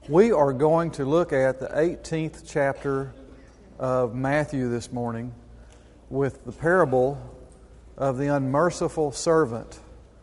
We are going to look at the 18th chapter of Matthew this morning with the parable of the unmerciful servant.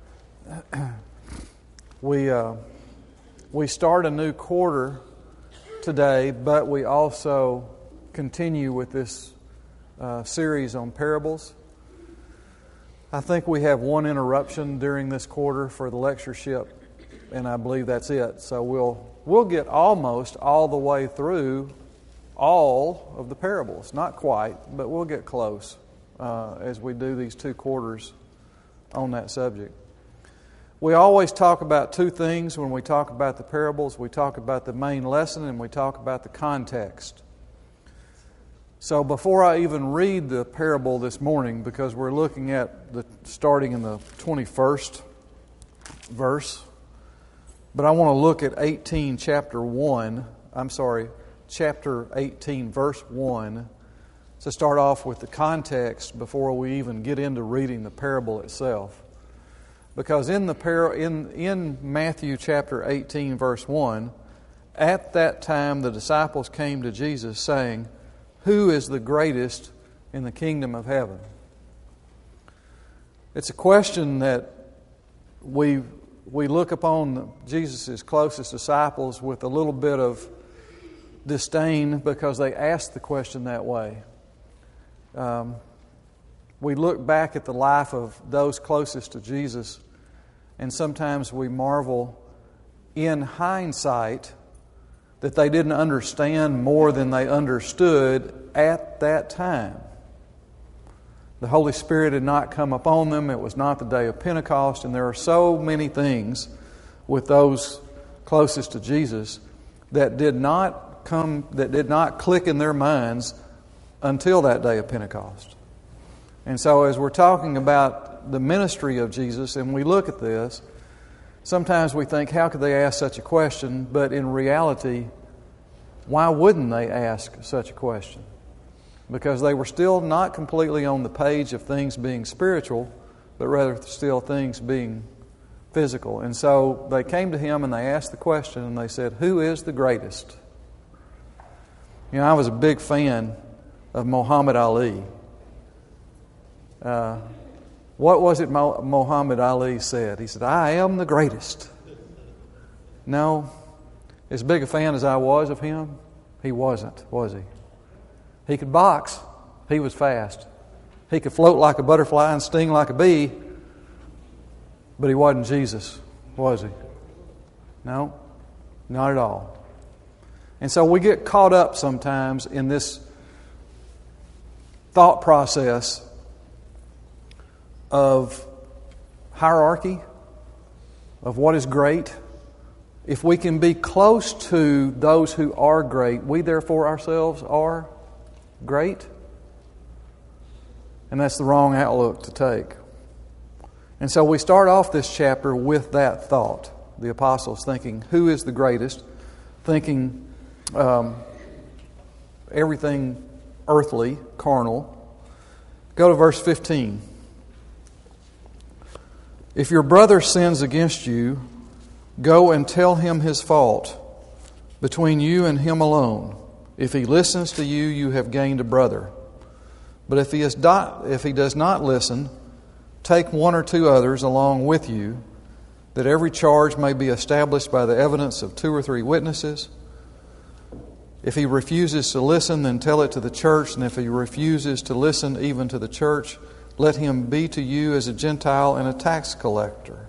We start a new quarter today, but we also continue with this series on parables. I think we have one interruption during this quarter for the lectureship, and I believe that's it. So we'll get almost all the way through all of the parables. Not quite, but we'll get close as we do these two quarters on that subject. We always talk about two things when we talk about the parables. We talk about the main lesson and we talk about the context. So before I even read the parable this morning, because we're looking at starting in the 21st verse, but I want to look at chapter 18, verse 1, to start off with the context before we even get into reading the parable itself. Because in Matthew chapter 18, verse 1, at that time the disciples came to Jesus saying, "Who is the greatest in the kingdom of heaven?" It's a question that we look upon Jesus' closest disciples with a little bit of disdain because they asked the question that way. We look back at the life of those closest to Jesus, and sometimes we marvel in hindsight that they didn't understand more than they understood at that time. The Holy Spirit had not come upon them. It was not the day of Pentecost, and there are so many things with those closest to Jesus that did not click in their minds until that day of Pentecost. And so as we're talking about the ministry of Jesus and we look at this, sometimes we think, how could they ask such a question? But in reality, why wouldn't they ask such a question? Because they were still not completely on the page of things being spiritual, but rather still things being physical. And so they came to Him and they asked the question and they said, "Who is the greatest?" You know, I was a big fan of Muhammad Ali. What was it Muhammad Ali said? He said, "I am the greatest." No, as big a fan as I was of him, he wasn't, was he? He could box. He was fast. He could float like a butterfly and sting like a bee, but he wasn't Jesus, was he? No, not at all. And so we get caught up sometimes in this thought process of hierarchy, of what is great. If we can be close to those who are great, we therefore ourselves are great. And that's the wrong outlook to take. And so we start off this chapter with that thought. The apostles thinking, who is the greatest? Thinking everything earthly, carnal. Go to verse 15. "If your brother sins against you, go and tell him his fault between you and him alone. If he listens to you, you have gained a brother. But if he does not listen, take one or two others along with you, that every charge may be established by the evidence of 2 or 3 witnesses. If he refuses to listen, then tell it to the church. And if he refuses to listen even to the church, let him be to you as a Gentile and a tax collector."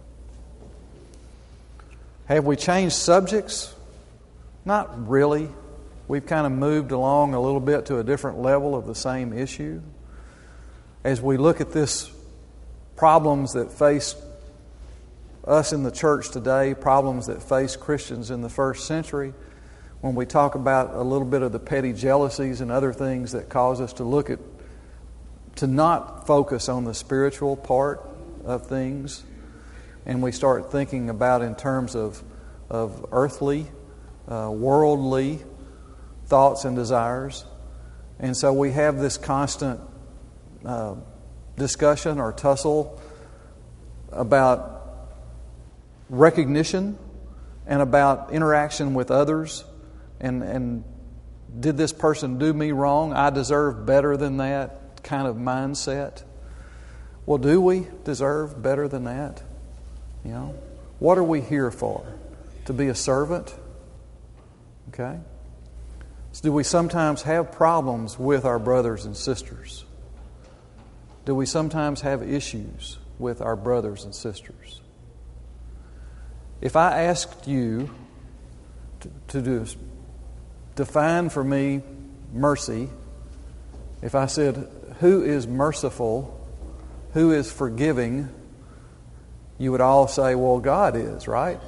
Have we changed subjects? Not really. We've kind of moved along a little bit to a different level of the same issue. As we look at this problems that face us in the church today, problems that face Christians in the first century, when we talk about a little bit of the petty jealousies and other things that cause us to not focus on the spiritual part of things, and we start thinking about in terms of earthly, worldly thoughts and desires. And so we have this constant discussion or tussle about recognition and about interaction with others, and did this person do me wrong? I deserve better than that kind of mindset. Well, do we deserve better than that? You know, what are we here for? To be a servant? Okay? So do we sometimes have problems with our brothers and sisters? Do we sometimes have issues with our brothers and sisters? If I asked you to define for me mercy, if I said, who is merciful, who is forgiving, you would all say, well, God is, right?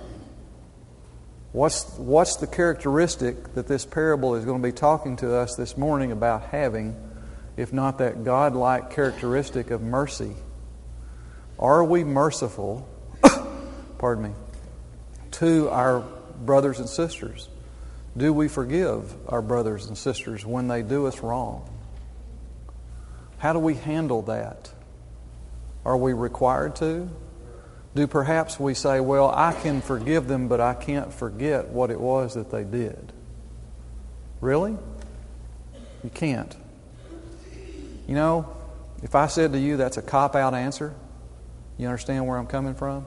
What's the characteristic that this parable is going to be talking to us this morning about having, if not that God-like characteristic of mercy? Are we merciful, pardon me, to our brothers and sisters? Do we forgive our brothers and sisters when they do us wrong? How do we handle that? Are we required to? Do perhaps we say, well, I can forgive them, but I can't forget what it was that they did? Really? You can't. You know, if I said to you that's a cop-out answer, you understand where I'm coming from?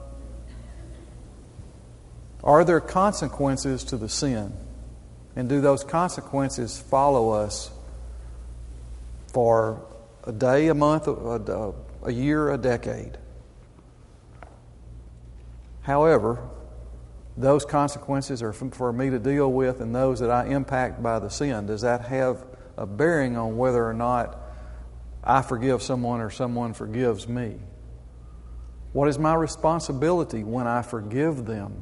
Are there consequences to the sin? And do those consequences follow us for a day, a month, a year, a decade? However, those consequences are for me to deal with, and those that I impact by the sin. Does that have a bearing on whether or not I forgive someone or someone forgives me? What is my responsibility when I forgive them?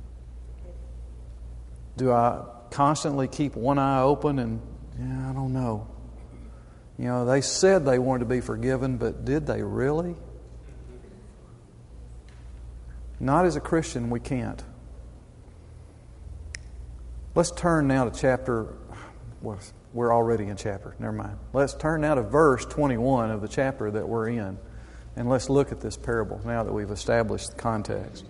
Do I constantly keep one eye open and, I don't know. You know, they said they wanted to be forgiven, but did they really? Not as a Christian, we can't. Let's turn now to chapter... Well, we're already in chapter. Never mind. Let's turn now to verse 21 of the chapter that we're in. And let's look at this parable now that we've established the context.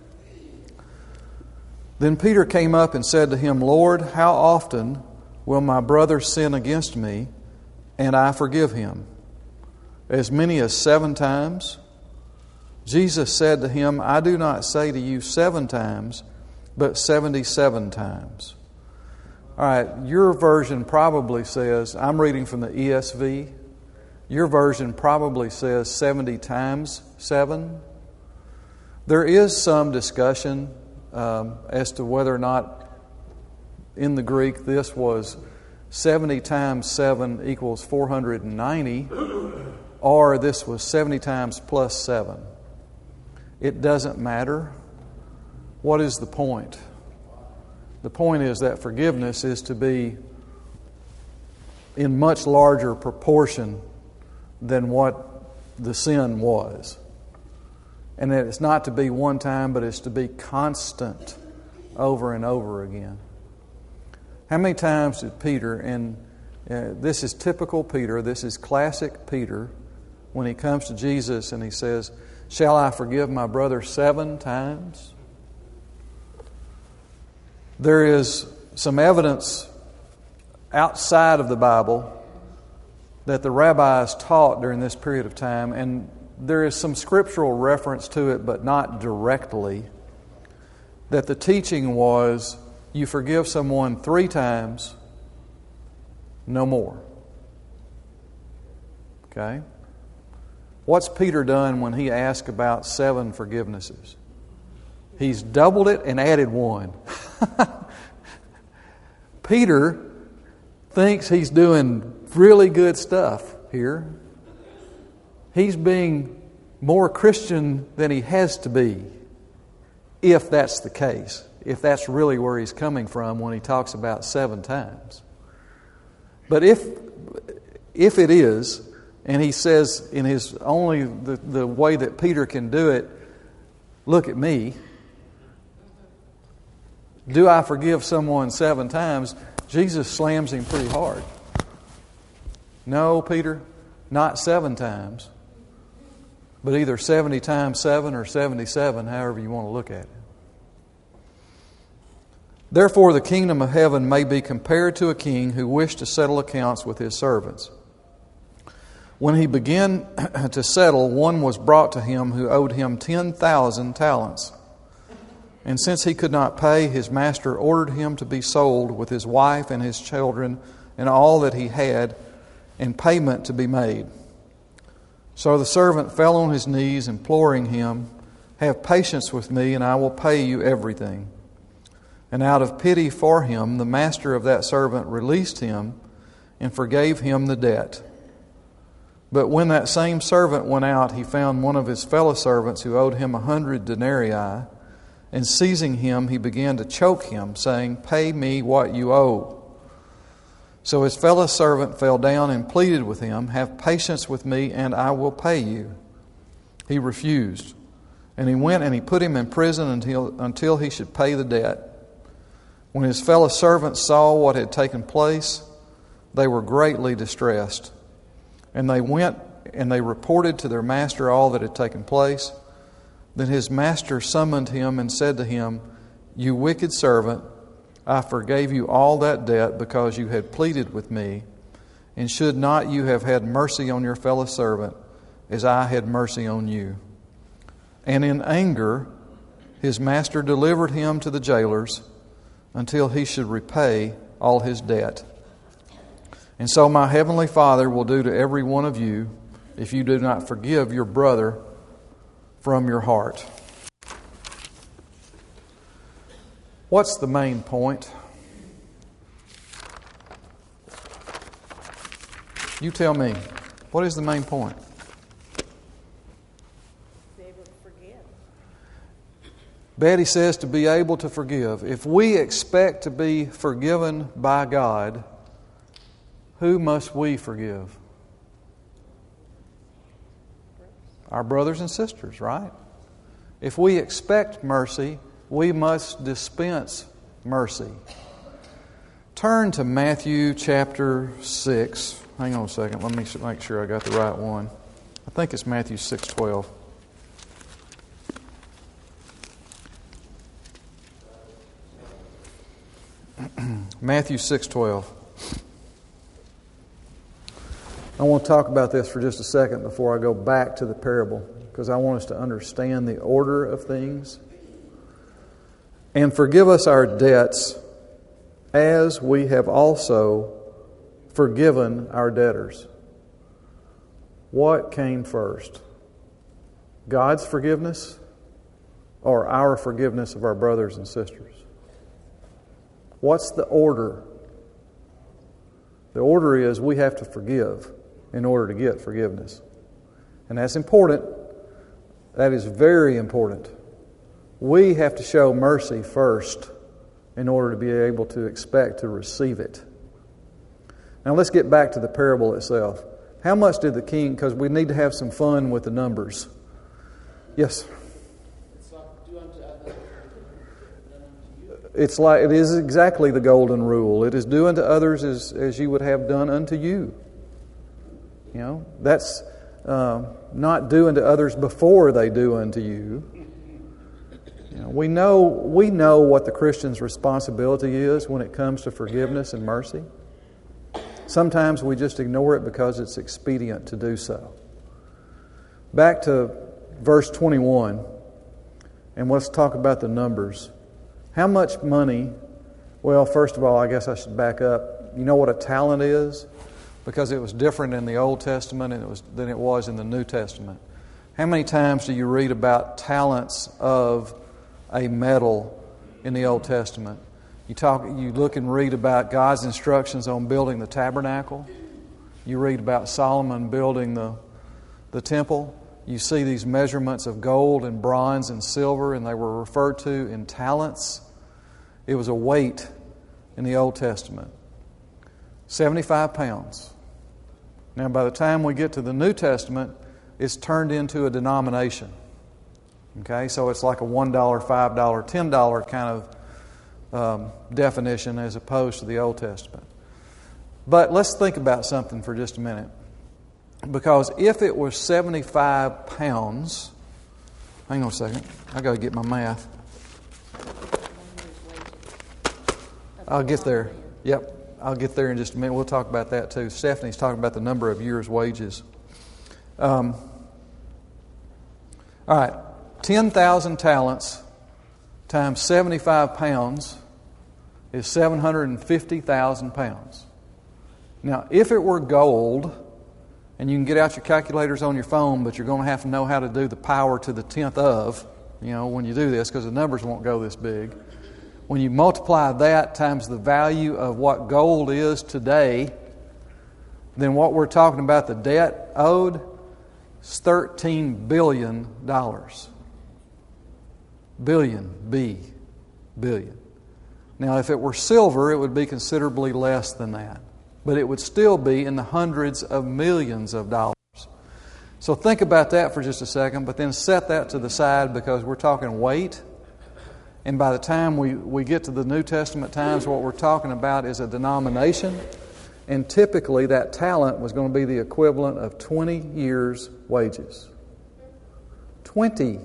Then Peter came up and said to him, Lord, how often will my brother sin against me, and I forgive him? As many as 7 times? Jesus said to him, I do not say to you 7 times, but 77 times. All right, your version probably says, I'm reading from the ESV, your version probably says 70 times 7. There is some discussion as to whether or not in the Greek this was 70 times 7 equals 490, or this was 70 times plus 7. It doesn't matter. What is the point? The point is that forgiveness is to be in much larger proportion than what the sin was. And that it's not to be one time, but it's to be constant over and over again. How many times did Peter, and this is typical Peter, this is classic Peter, when he comes to Jesus and he says, shall I forgive my brother 7 times? There is some evidence outside of the Bible that the rabbis taught during this period of time, and there is some scriptural reference to it, but not directly, that the teaching was you forgive someone 3 times, no more. Okay? What's Peter done when he asked about 7 forgivenesses? He's doubled it and added 1. Peter thinks he's doing really good stuff here. He's being more Christian than he has to be, if that's the case, if that's really where he's coming from when he talks about 7 times. But if it is, and he says in his only the way that Peter can do it, look at me. Do I forgive someone 7 times? Jesus slams him pretty hard. No, Peter, not 7 times, but either 70 times 7 or 77, however you want to look at it. Therefore the kingdom of heaven may be compared to a king who wished to settle accounts with his servants. When he began to settle, one was brought to him who owed him 10,000 talents. And since he could not pay, his master ordered him to be sold with his wife and his children and all that he had, and payment to be made. So the servant fell on his knees, imploring him, "Have patience with me, and I will pay you everything." And out of pity for him, the master of that servant released him and forgave him the debt. But when that same servant went out, he found one of his fellow servants who owed him 100 denarii, and seizing him, he began to choke him, saying, "Pay me what you owe." So his fellow servant fell down and pleaded with him, "Have patience with me, and I will pay you." He refused, and he went and he put him in prison until he should pay the debt. When his fellow servants saw what had taken place, they were greatly distressed. And they went and they reported to their master all that had taken place. Then his master summoned him and said to him, "You wicked servant, I forgave you all that debt because you had pleaded with me. And should not you have had mercy on your fellow servant as I had mercy on you?" And in anger, his master delivered him to the jailers until he should repay all his debt. And so my heavenly Father will do to every one of you if you do not forgive your brother from your heart. What's the main point? You tell me. What is the main point? Be able to forgive. Betty says to be able to forgive. If we expect to be forgiven by God, who must we forgive? Our brothers and sisters, right? If we expect mercy, we must dispense mercy. Turn to Matthew chapter 6. Hang on a second. Let me make sure I got the right one. I think it's Matthew 6:12. Matthew 6:12. I want to talk about this for just a second before I go back to the parable, because I want us to understand the order of things. "And forgive us our debts as we have also forgiven our debtors." What came first? God's forgiveness or our forgiveness of our brothers and sisters? What's the order? The order is we have to forgive in order to get forgiveness. And that's important. That is very important. We have to show mercy first in order to be able to expect to receive it. Now let's get back to the parable itself. How much did the king, because we need to have some fun with the numbers. Yes? It's like, it is exactly the golden rule. It is do unto others as you would have done unto you. You know, that's not do unto others before they do unto you. You know, we know what the Christian's responsibility is when it comes to forgiveness and mercy. Sometimes we just ignore it because it's expedient to do so. Back to verse 21, and let's talk about the numbers. How much money? Well, first of all, I guess I should back up. You know what a talent is? Because it was different in the Old Testament than it was in the New Testament. How many times do you read about talents of a metal in the Old Testament? You look and read about God's instructions on building the tabernacle. You read about Solomon building the temple. You see these measurements of gold and bronze and silver, and they were referred to in talents. It was a weight in the Old Testament. 75 pounds. Now, by the time we get to the New Testament, it's turned into a denomination. Okay, so it's like a $1, $5, $10 kind of definition as opposed to the Old Testament. But let's think about something for just a minute. Because if it was 75 pounds, hang on a second, I got to get my math. I'll get there. Yep, I'll get there in just a minute. We'll talk about that too. Stephanie's talking about the number of years' wages. All right, 10,000 talents times 75 pounds is 750,000 pounds. Now, if it were gold, and you can get out your calculators on your phone, but you're going to have to know how to do the power to the 10th of, when you do this, because the numbers won't go this big. When you multiply that times the value of what gold is today, then what we're talking about, the debt owed, is $13 billion. Billion. Now, if it were silver, it would be considerably less than that. But it would still be in the hundreds of millions of dollars. So think about that for just a second, but then set that to the side because we're talking weight. And by the time we get to the New Testament times, what we're talking about is a denomination. And typically that talent was going to be the equivalent of 20 years' wages. 20.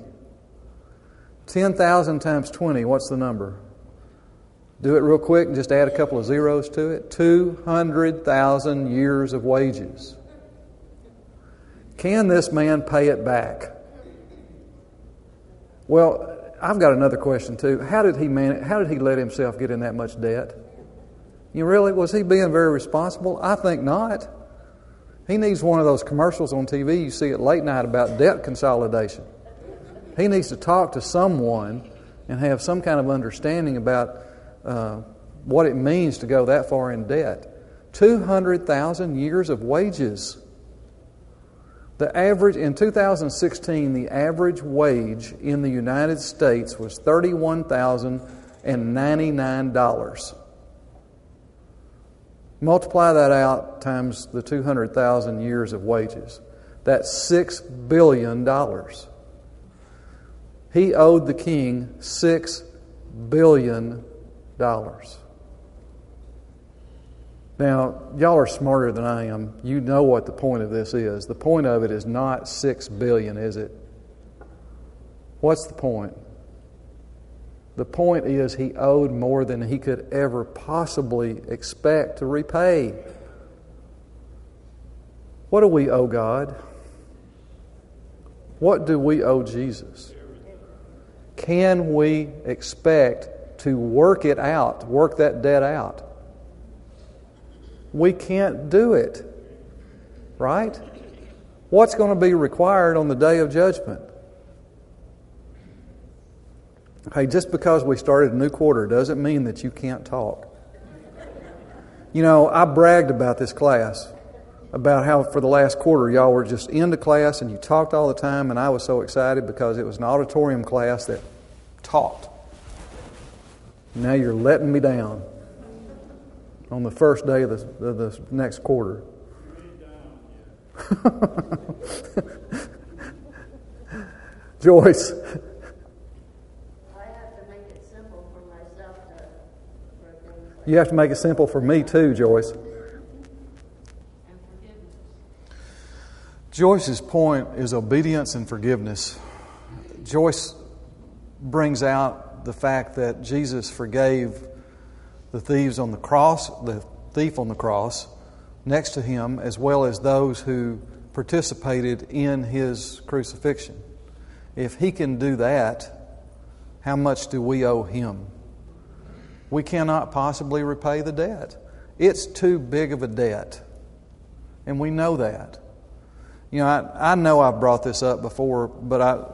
10,000 times 20, what's the number? Do it real quick and just add a couple of zeros to it. 200,000 years of wages. Can this man pay it back? Well, I've got another question too. How did he let himself get in that much debt? Was he being very responsible? I think not. He needs one of those commercials on TV you see at late night about debt consolidation. He needs to talk to someone and have some kind of understanding about what it means to go that far in debt. 200,000 years of wages. The average, in 2016, the average wage in the United States was $31,099. Multiply that out times the 200,000 years of wages. That's $6 billion. He owed the king $6 billion. Now, y'all are smarter than I am. You know what the point of this is. The point of it is not $6 billion, is it? What's the point? The point is he owed more than he could ever possibly expect to repay. What do we owe God? What do we owe Jesus? Can we expect to work it out, work that debt out? We can't do it, right? What's going to be required on the day of judgment? Hey, just because we started a new quarter doesn't mean that you can't talk. I bragged about this class, about how for the last quarter y'all were just into class and you talked all the time, and I was so excited because it was an auditorium class that talked. Now you're letting me down on the first day of the next quarter. Joyce. I have to make it simple for myself for things like You have to make it simple for me too, Joyce. and forgiveness. Joyce's point is obedience and forgiveness. Joyce brings out the fact that Jesus forgave the thief on the cross next to him, as well as those who participated in his crucifixion. If he can do that, how much do we owe him? We cannot possibly repay the debt. It's too big of a debt. And we know that. I know I've brought this up before, but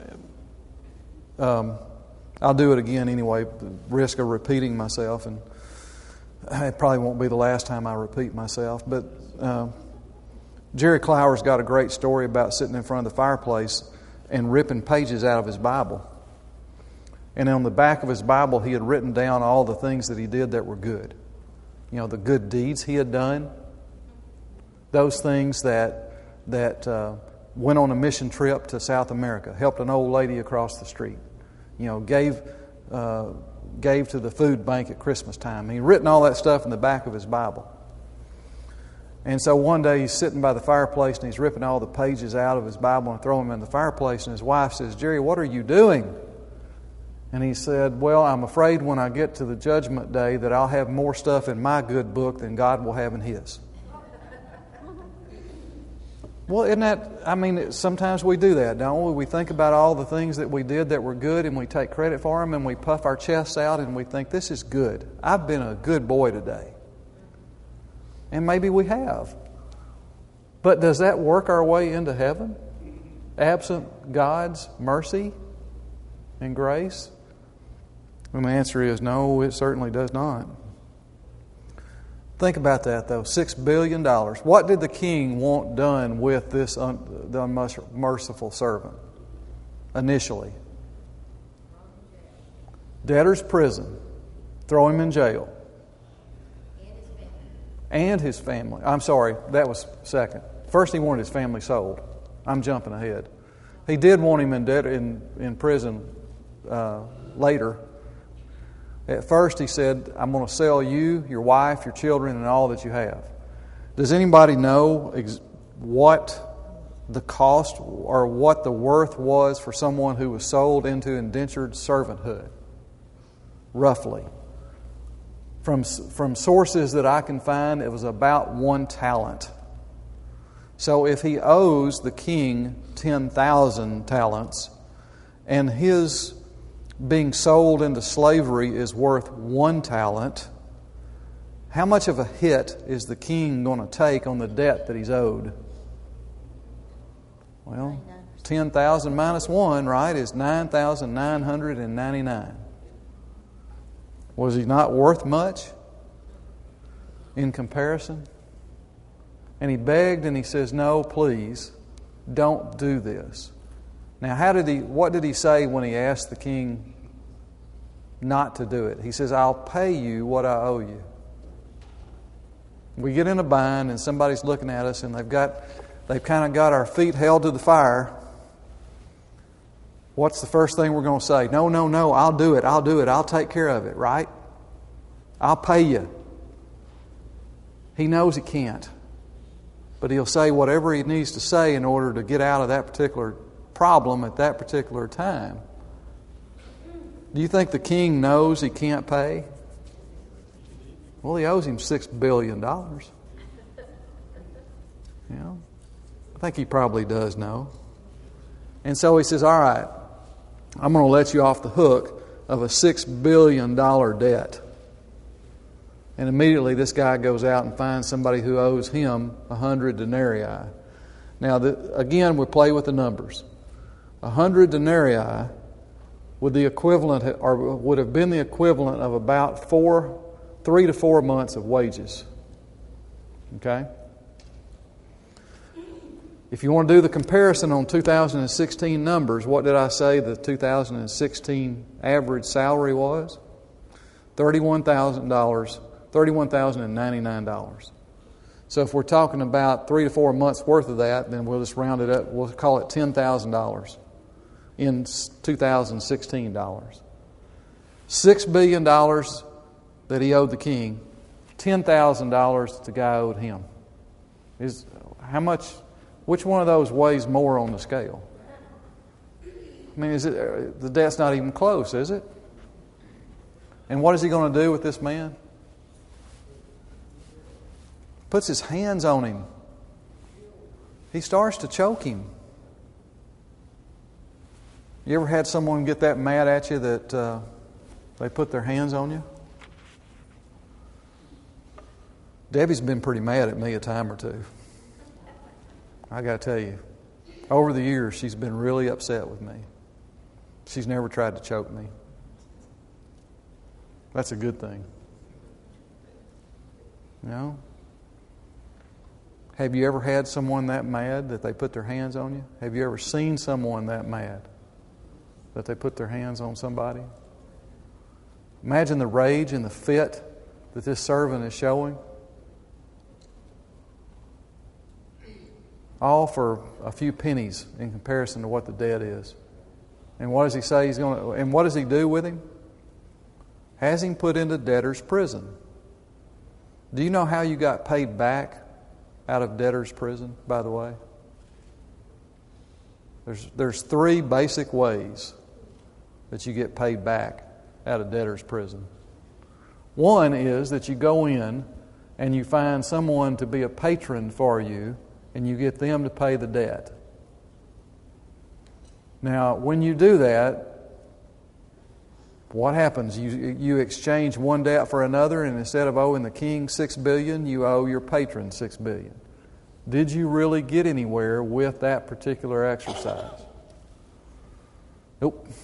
I'll do it again anyway, risk of repeating myself, and it probably won't be the last time I repeat myself. But Jerry Clower's got a great story about sitting in front of the fireplace and ripping pages out of his Bible. And on the back of his Bible, he had written down all the things that he did that were good. The good deeds he had done, those things that went on a mission trip to South America, helped an old lady across the street, gave to the food bank at Christmas time. He'd written all that stuff in the back of his Bible. And so one day he's sitting by the fireplace and he's ripping all the pages out of his Bible and throwing them in the fireplace. And his wife says, "Jerry, what are you doing?" And he said, well, I'm afraid when I get to the judgment day that I'll have more stuff in my good book than God will have in His. Well, isn't that, sometimes we do that, don't we? We think about all the things that we did that were good and we take credit for them and we puff our chests out and we think, this is good. I've been a good boy today. And maybe we have. But does that work our way into heaven? Absent God's mercy and grace? And the answer is no, it certainly does not. Think about that, though. $6 billion. What did the king want done with this the unmerciful servant initially? Debtor's prison. Throw him in jail. And his family. I'm sorry, that was second. First, he wanted his family sold. I'm jumping ahead. He did want him in prison later. At first, he said, I'm going to sell you, your wife, your children, and all that you have. Does anybody know what the cost or what the worth was for someone who was sold into indentured servanthood? Roughly. From sources that I can find, it was about 1 talent. So if he owes the king 10,000 talents, and his being sold into slavery is worth 1 talent, how much of a hit is the king going to take on the debt that he's owed? Well, 10,000 minus 1, right, is 9,999. Was he not worth much in comparison? And he begged and he says, no, please, don't do this. Now, what did he say when he asked the king not to do it? He says, I'll pay you what I owe you. We get in a bind and somebody's looking at us and they've kind of got our feet held to the fire. What's the first thing we're going to say? No, I'll do it. I'll take care of it, right? I'll pay you. He knows he can't. But he'll say whatever he needs to say in order to get out of that particular problem at that particular time. Do you think the king knows he can't pay? Well, he owes him $6 billion. I think he probably does know. And so he says, all right, I'm going to let you off the hook of a $6 billion debt. And immediately this guy goes out and finds somebody who owes him 100 denarii. Now, again, we play with the numbers. 100 denarii would have been the equivalent of about 3 to 4 months of wages. Okay? If you want to do the comparison on 2016 numbers, what did I say the 2016 average salary was? $31,099. So if we're talking about 3 to 4 months worth of that, then we'll just round it up. We'll call it $10,000 in 2016 dollars. $6 billion that he owed the king, $10,000 the guy owed him. Which one of those weighs more on the scale? The debt's not even close, is it? And what is he going to do with this man? Puts his hands on him. He starts to choke him. You ever had someone get that mad at you that they put their hands on you? Debbie's been pretty mad at me a time or two. I got to tell you, over the years, she's been really upset with me. She's never tried to choke me. That's a good thing. Have you ever had someone that mad that they put their hands on you? Have you ever seen someone that mad that they put their hands on somebody? Imagine the rage and the fit that this servant is showing. All for a few pennies in comparison to what the debt is. And what does he say he's going to? And what does he do with him? Has him put into debtor's prison. Do you know how you got paid back out of debtor's prison, by the way? There's 3 basic ways that you get paid back out of debtor's prison. One is that you go in and you find someone to be a patron for you, and you get them to pay the debt. Now, when you do that, what happens? You exchange one debt for another, and instead of owing the king $6 billion, you owe your patron $6 billion. Did you really get anywhere with that particular exercise? Nope.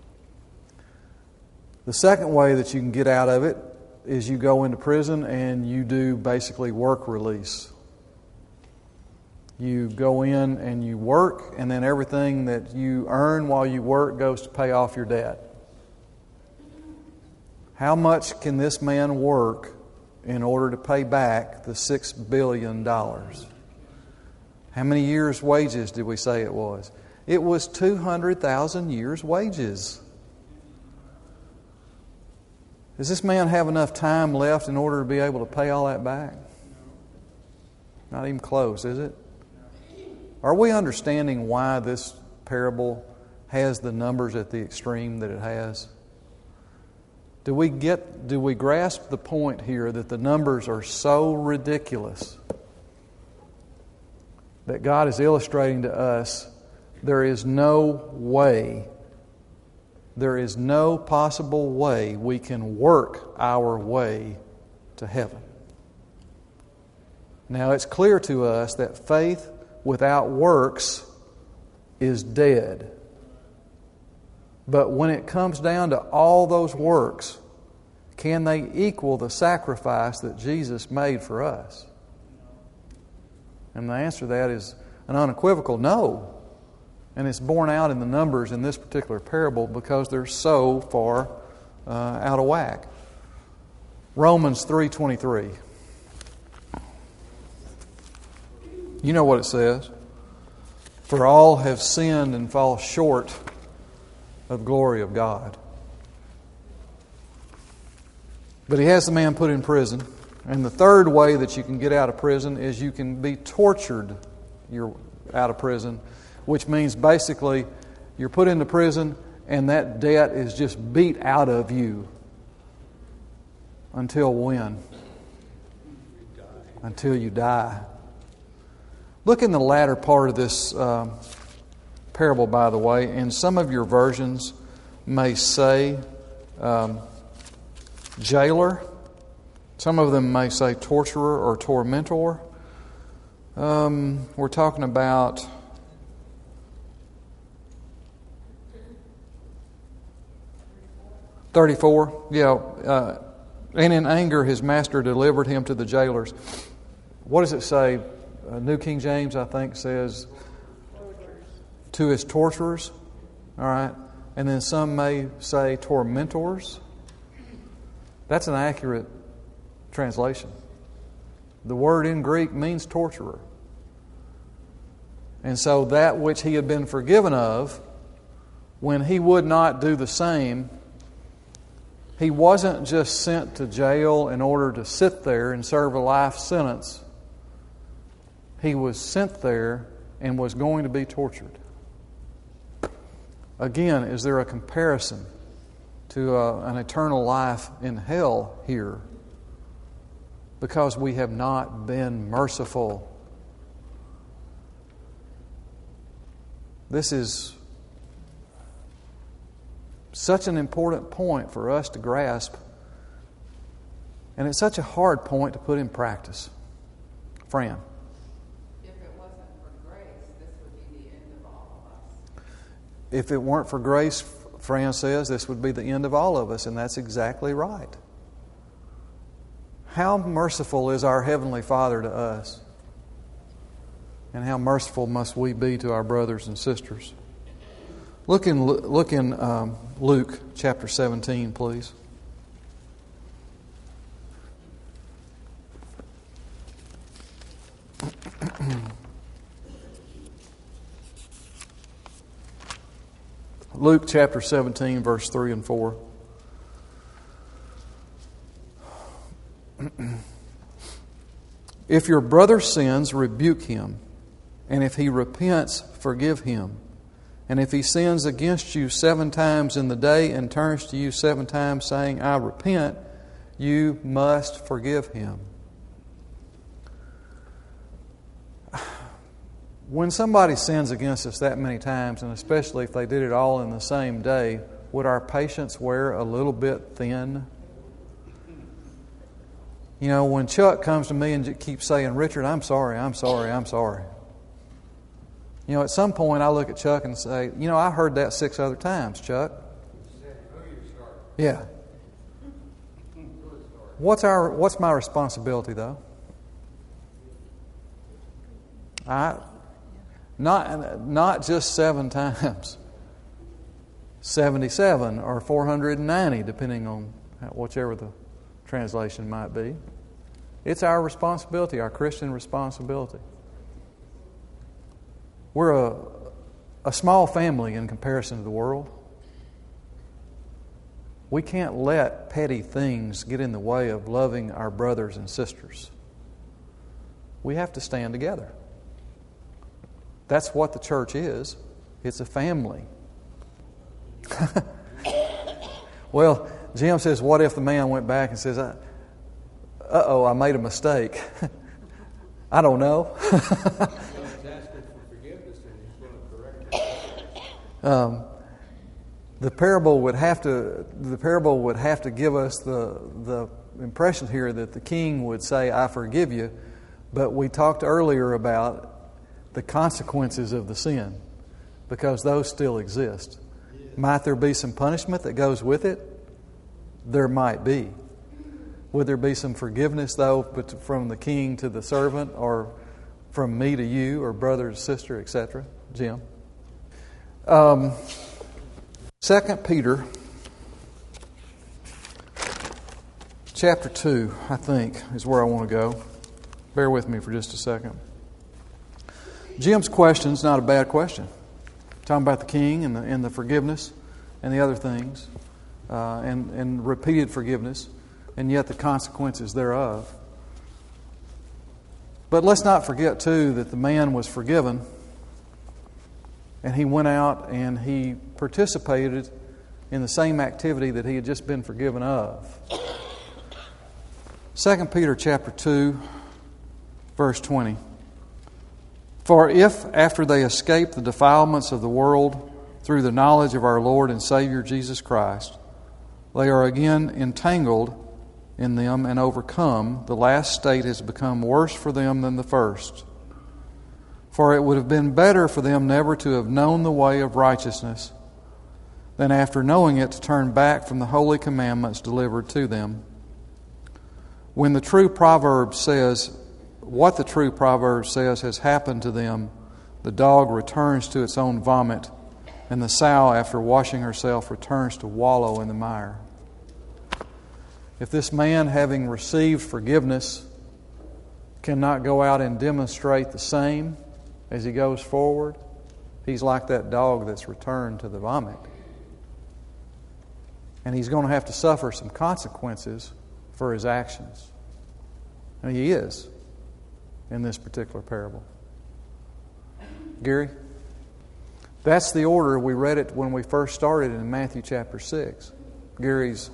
The second way that you can get out of it is you go into prison and you do basically work release. You go in and you work, and then everything that you earn while you work goes to pay off your debt. How much can this man work in order to pay back the $6 billion? How many years' wages did we say it was? It was 200,000 years' wages. Does this man have enough time left in order to be able to pay all that back? Not even close, is it? Are we understanding why this parable has the numbers at the extreme that it has? Do we grasp the point here that the numbers are so ridiculous that God is illustrating to us there is no possible way we can work our way to heaven? Now, it's clear to us that faith without works is dead. But when it comes down to all those works, can they equal the sacrifice that Jesus made for us? And the answer to that is an unequivocal no. And it's borne out in the numbers in this particular parable because they're so far out of whack. Romans 3:23. You know what it says. For all have sinned and fall short of the glory of God. But he has the man put in prison. And the third way that you can get out of prison is you can be tortured. You're out of prison, which means basically you're put into prison and that debt is just beat out of you. Until when? Until you die. Look in the latter part of this parable, by the way, and some of your versions may say jailer. Some of them may say torturer or tormentor. We're talking about $34. And in anger his master delivered him to the jailers. What does it say? New King James, I think, says to his torturers. All right. And then some may say tormentors. That's an accurate translation. The word in Greek means torturer. And so that which he had been forgiven of, when he would not do the same, he wasn't just sent to jail in order to sit there and serve a life sentence. He was sent there and was going to be tortured. Again, is there a comparison to an eternal life in hell here? Because we have not been merciful. This is such an important point for us to grasp. And it's such a hard point to put in practice. Fran. If it wasn't for grace, this would be the end of all of us. If it weren't for grace, Fran says, this would be the end of all of us. And that's exactly right. How merciful is our Heavenly Father to us? And how merciful must we be to our brothers and sisters? Look in Luke chapter 17, please. Luke chapter 17, verse 3 and 4. If your brother sins, rebuke him, and if he repents, forgive him. And if he sins against you 7 times in the day and turns to you 7 times saying, I repent, you must forgive him. When somebody sins against us that many times, and especially if they did it all in the same day, would our patience wear a little bit thin? You know, when Chuck comes to me and keeps saying, Richard, I'm sorry, I'm sorry, I'm sorry. You know, at some point I look at Chuck and say, you know, I heard that 6 other times, Chuck. Yeah. What's my responsibility, though? Not just 7 times. 77 or 490, depending on whichever the translation might be. It's our responsibility, our Christian responsibility. We're a small family in comparison to the world. We can't let petty things get in the way of loving our brothers and sisters. We have to stand together. That's what the church is. It's a family. Well, Jim says, what if the man went back and says, uh-oh, I made a mistake. I don't know. The parable would have to give us the impression here that the king would say, I forgive you. But we talked earlier about the consequences of the sin, because those still exist. Might there be some punishment that goes with it? There might be. Would there be some forgiveness, though, from the king to the servant, or from me to you, or brother to sister, etc.? Jim? 2 Peter chapter 2, I think, is where I want to go. Bear with me for just a second. Jim's question is not a bad question. Talking about the king and the forgiveness and the other things, and repeated forgiveness, and yet the consequences thereof. But let's not forget, too, that the man was forgiven, and he went out and he participated in the same activity that he had just been forgiven of. 2 Peter chapter 2, verse 20. For if, after they escape the defilements of the world through the knowledge of our Lord and Savior Jesus Christ, they are again entangled in them and overcome, the last state has become worse for them than the first. For it would have been better for them never to have known the way of righteousness than after knowing it to turn back from the holy commandments delivered to them. What the true proverb says has happened to them, the dog returns to its own vomit, and the sow, after washing herself, returns to wallow in the mire. If this man, having received forgiveness, cannot go out and demonstrate the same as he goes forward, he's like that dog that's returned to the vomit. And he's going to have to suffer some consequences for his actions. And he is in this particular parable. Gary? That's the order we read it when we first started in Matthew chapter 6. Gary's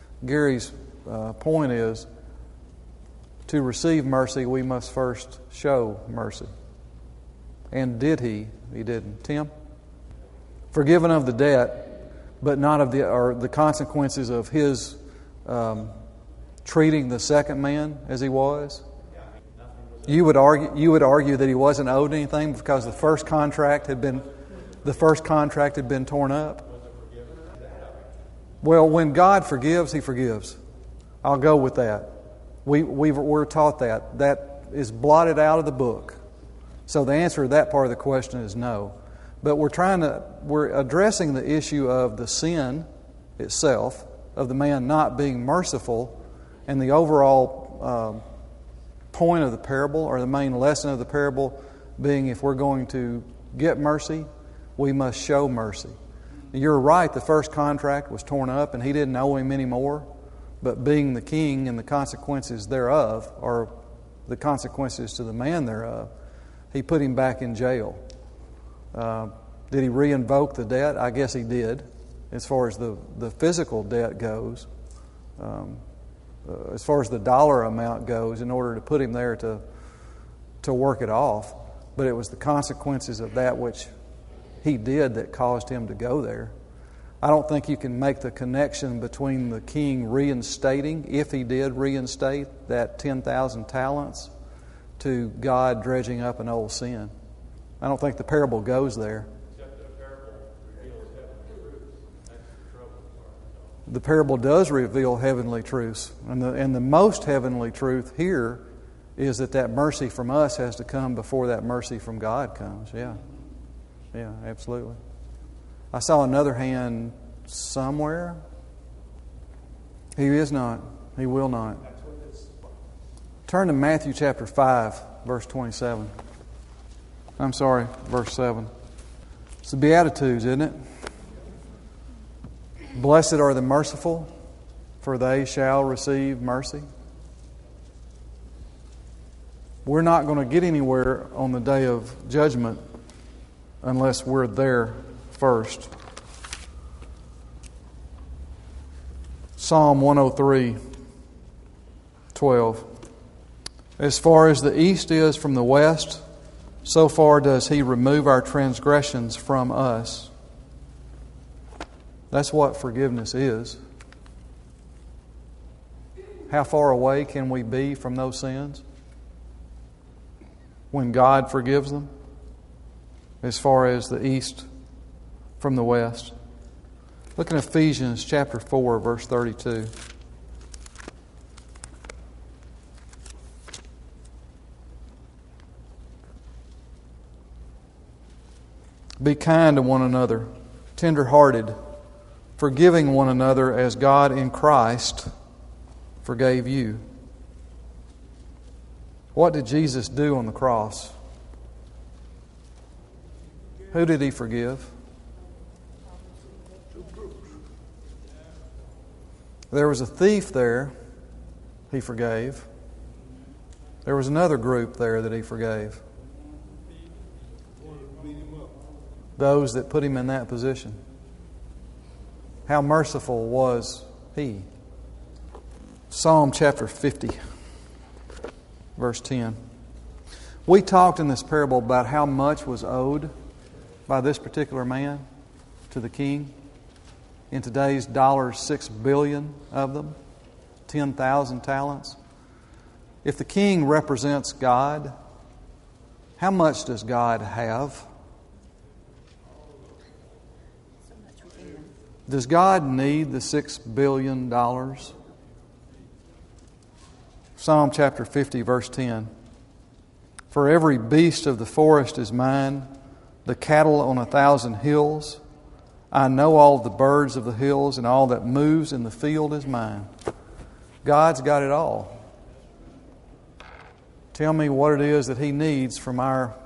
point is, to receive mercy, we must first show mercy. And did he? He didn't. Tim? Forgiven of the debt, but not of the consequences of his treating the second man as he was. You would argue that he wasn't owed anything because the first contract had been torn up. Well, when God forgives, He forgives. I'll go with that. We're taught that. That is blotted out of the book. So the answer to that part of the question is no. But we're addressing the issue of the sin itself, of the man not being merciful, and the overall point of the parable, or the main lesson of the parable, being if we're going to get mercy, we must show mercy. You're right, the first contract was torn up and he didn't owe him anymore, but being the king and the consequences thereof, or the consequences to the man thereof, he put him back in jail. Did he reinvoke the debt? I guess he did, as far as the physical debt goes. As far as the dollar amount goes, in order to put him there to work it off. But it was the consequences of that which he did that caused him to go there. I don't think you can make the connection between the king reinstating, if he did reinstate that 10,000 talents, to God dredging up an old sin. I don't think the parable goes there. Except the parable reveals heavenly truths. That's the trouble. The parable does reveal heavenly truths. And the most heavenly truth here is that mercy from us has to come before that mercy from God comes. Yeah. Yeah, absolutely. I saw another hand somewhere. He is not. He will not. Turn to Matthew chapter 5, verse 27. I'm sorry, verse 7. It's the Beatitudes, isn't it? Blessed are the merciful, for they shall receive mercy. We're not going to get anywhere on the day of judgment unless we're there first. Psalm 103:12. As far as the east is from the west, so far does He remove our transgressions from us. That's what forgiveness is. How far away can we be from those sins when God forgives them? As far as the east from the west. Look in Ephesians chapter 4, verse 32. Be kind to one another, tender-hearted, forgiving one another as God in Christ forgave you. What did Jesus do on the cross? Who did He forgive? There was a thief there, He forgave. There was another group there that He forgave. Those that put Him in that position. How merciful was He? Psalm chapter 50, verse 10. We talked in this parable about how much was owed by this particular man to the king. In today's dollars, 6 billion of them, 10,000 talents. If the king represents God, how much does God have? Does God need the $6 billion? Psalm chapter 50, verse 10. For every beast of the forest is mine, the cattle on 1,000 hills. I know all the birds of the hills, and all that moves in the field is mine. God's got it all. Tell me what it is that He needs from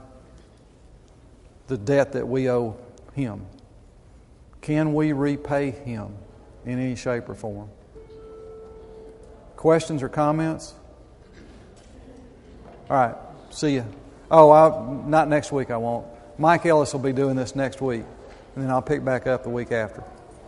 the debt that we owe Him. Can we repay Him in any shape or form? Questions or comments? All right, see ya. Not next week, I won't. Mike Ellis will be doing this next week, and then I'll pick back up the week after.